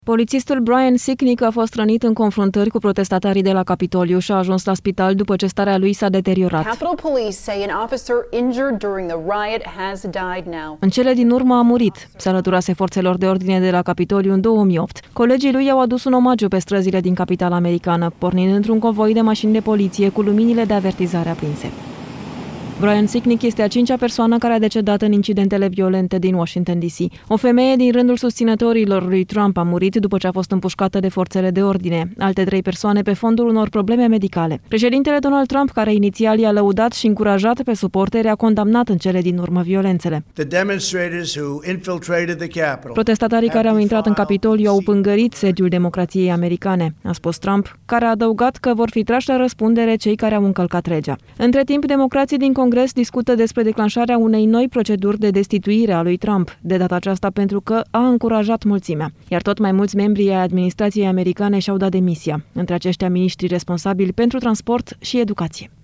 Polițistul Brian Sicknick a fost rănit în confruntări cu protestatarii de la Capitoliu și a ajuns la spital după ce starea lui s-a deteriorat. Capitol Police say an officer injured during the riot has died now. În cele din urmă a murit. Se alăturase forțelor de ordine de la Capitoliu în 2008. Colegii lui i-au adus un omagiu pe străzile din capitala americană, pornind într-un convoi de mașini de poliție cu luminile de avertizare aprinse. Brian Sicknick este a 5-a persoană care a decedat în incidentele violente din Washington, D.C. O femeie din rândul susținătorilor lui Trump a murit după ce a fost împușcată de forțele de ordine. Alte 3 persoane pe fondul unor probleme medicale. Președintele Donald Trump, care inițial i-a lăudat și încurajat pe suporteri, a condamnat în cele din urmă violențele. Protestatarii care au intrat în Capitoliu au pângărit sediul democrației americane, a spus Trump, care a adăugat că vor fi trași la răspundere cei care au încălcat legea. Între timp, democrații din Congres discută despre declanșarea unei noi proceduri de destituire a lui Trump, de data aceasta pentru că a încurajat mulțimea. Iar tot mai mulți membri ai administrației americane și-au dat demisia, între aceștia miniștri responsabili pentru transport și educație.